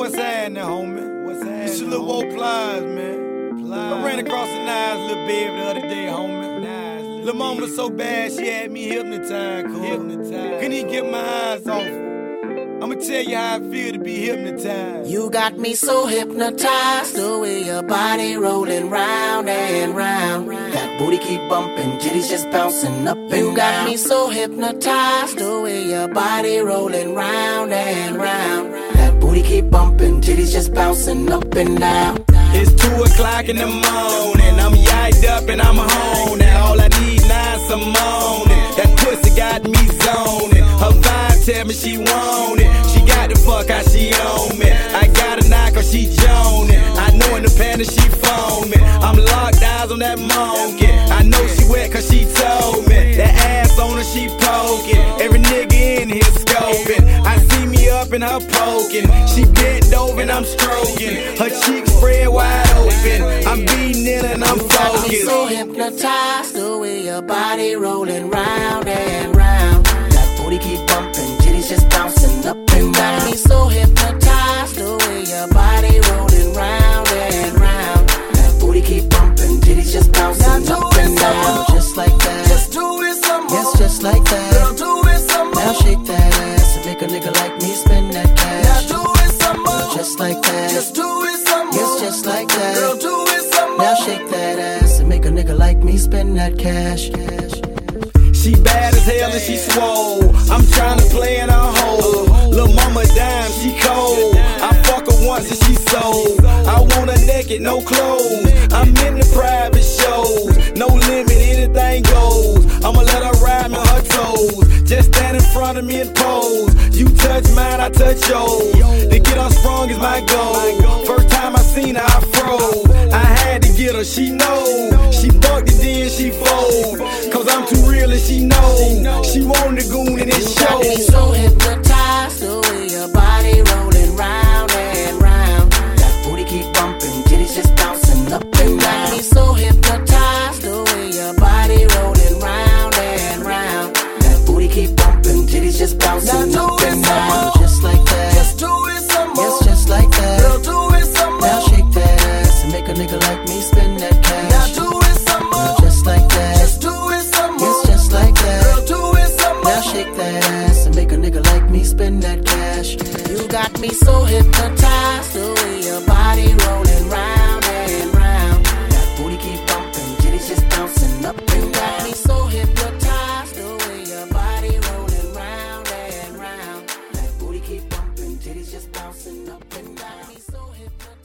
what's happening, homie? This is Lil Woe Plies, man. I ran across a nice little baby the other day, homie. Lil' mama so bad, she had me hypnotized, Couldn't even get my eyes off her. I'ma tell you how I feel to be hypnotized. You got me so hypnotized, the way your body rolling round and round. That booty keep bumping, titties just bouncing up and down. You got me so hypnotized, the way your body rolling round and round. That booty keep bumping, titties just bouncing up and down. It's 2 o'clock in the morning, I'm yiked up and I'm home. Now all I need now is some morning. That pussy got me zoning. Her vibe tell me she want it. She got the fuck how she on me. I got a knock or she joning. I know in the panic she foaming. I'm locked eyes on that monkey. I know she wet cause she told me. That ass on her she poking. Every nigga in here scoping. I see me up in her poking. She bent over and I'm stroking. Her cheeks spread wide open. I'm beating in and I'm focused. You got me so hypnotized, the way your body rolling round and round. That booty keep bumping, titties just bouncing up and down. You got me so hypnotized, the way your body rolling round and round. That booty keep bumping, titties just bouncing up and down. Just like that, just do it some more. Yes, just like that. Girl, do it some more. Now shake that ass and make a nigga like me spend that cash. Now do it some more. Just like that, just do it some more. yes, just like that. Girl, do it some more. Now shake that ass and make a nigga like me spend that cash. She bad as hell and she swole. I'm tryna play in her hole. Lil' mama dime, she cold. I fuck her once and she sold. I want her naked, no clothes. I'm in the private shows. No limit, anything goes. I'ma let her ride me her toes. Just stand in front of me and pose. You touch mine, I touch yours. To get her sprung is my goal. First time I seen her, I froze. I had to get her, she knows. She bucked it, then she fold. Cause I'm too real and she knows. She wanted the goon and it You got me shows. so hypnotized, the way your body rolling round and round. That booty keep bumping, titties just bouncing up and down. You got me so hypnotized, the way your body rolling round and round. That booty keep bumping, titties just bouncing Now up do it and some down. more. Just like that, Just do it some more. yes, just like that. Girl, do it some more. Now shake that ass and make a nigga like me spend that Now cash. do it some more. Just like that, Just do it some more. yes, just like that. Girl, do it some more. Now shake that ass and make a nigga like me spend that cash. You got me so hypnotized, the way your body rolling round and round. That booty keep bumping, titties just bouncing up and down. You got me so hypnotized, the way your body rolling round and round. That booty keep bumping, titties just bouncing up and down. You got me so hypnotized.